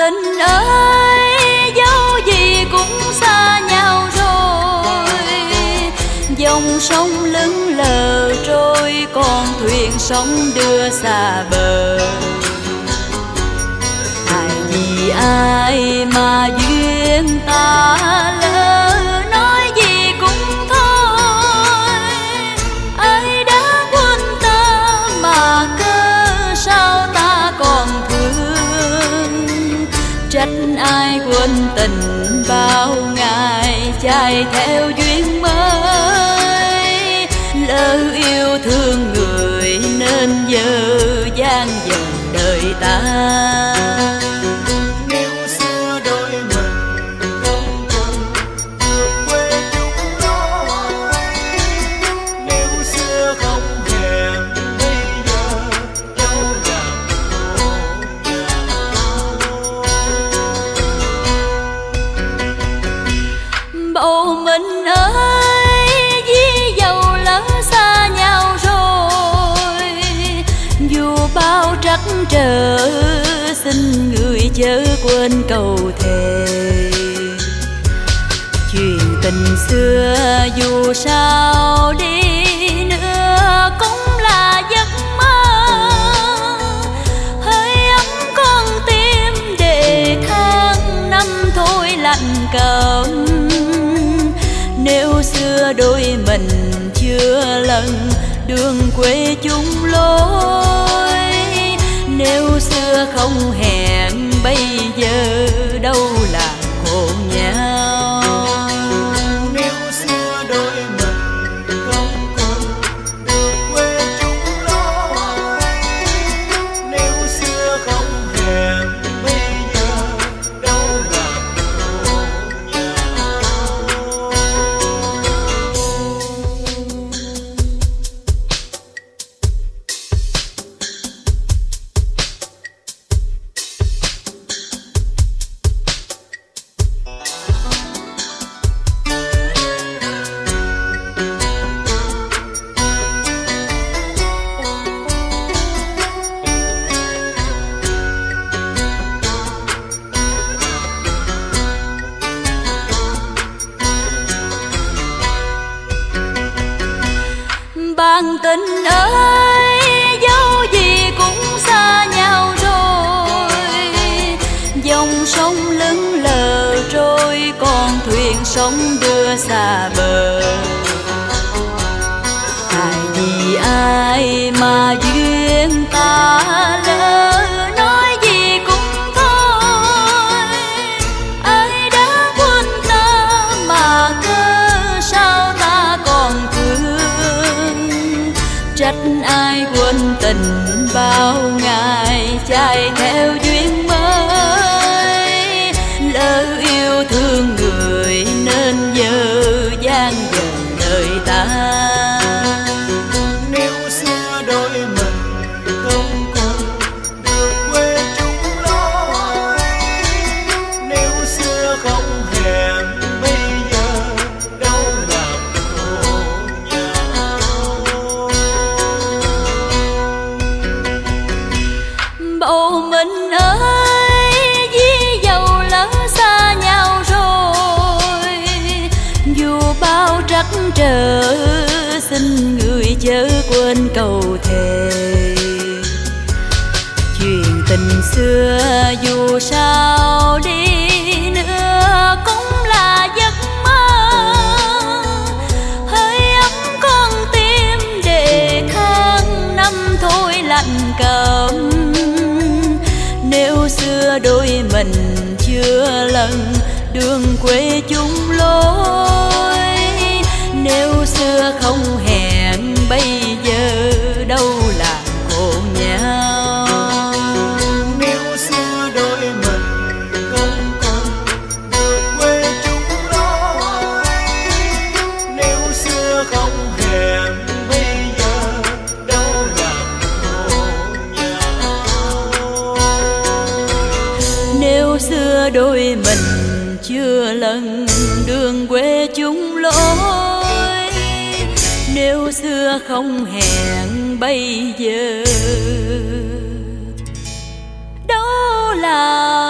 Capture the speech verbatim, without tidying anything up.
tình ơi, dẫu gì cũng xa nhau rồi. Dòng sông lững lờ trôi, con thuyền sóng đưa xa bờ. Ai vì ai mà duyên ta lỡ, nói gì cũng thôi. Ai đã quên ta mà cớ sao ta còn thương. Trách ai quên tình bao ngày chạy theo duyên mới. Lỡ yêu thương người nên giờ gian dần đời ta. Bầu mình ơi, ví dầu lỡ xa nhau rồi. Dù bao trắc trở, xin người chớ quên câu thề. Chuyện tình xưa dù sao đi nữa cũng là giấc mơ. Hơi ấm con tim để tháng năm thôi lạnh cơm. Nếu xưa đôi mình chưa lần đường quê chung lối. Nếu xưa không hẹn bây giờ đâu là khổ nhau. Nếu xưa đôi mình không cùng được quê chung lối. Nếu xưa không hẹn bây giờ đâu là khổ nhau. Bạn tình ơi, dẫu gì cũng xa nhau rồi. Dòng sông lững lờ trôi, con thuyền sóng đưa xa bờ. Ai vì ai mà duyên ta lỡ, nói gì cũng thôi. Ai đã quên ta mà cớ sao ta còn thương. Trách ai quên tình bao ngày chạy theo duyên mới. Lỡ yêu thương người nên giờ gian dần đời ta. Nếu xưa đôi mình không cùng được quê chung lối. Nếu xưa không hẹn bây giờ đâu làm khổ nhau. Bầu mình ơi, ví dầu lỡ xa nhau rồi. Dù bao trắc trở, xin người chớ quên câu thề. Chuyện tình xưa dù sao đi nữa cũng là giấc mơ. Hơi ấm con tim để tháng năm thôi lạnh cơm. Nếu xưa đôi mình chưa lần đường quê chung lối. Nếu xưa không hẹn bây giờ đâu là khổ nhau. Nếu xưa đôi mình không cùng được quê chung lối. Nếu xưa không hẹn bây giờ đâu làm khổ nhau. Nếu xưa đôi mình chưa lần đường quê chung lối. Nếu xưa không hẹn bây giờ đâu là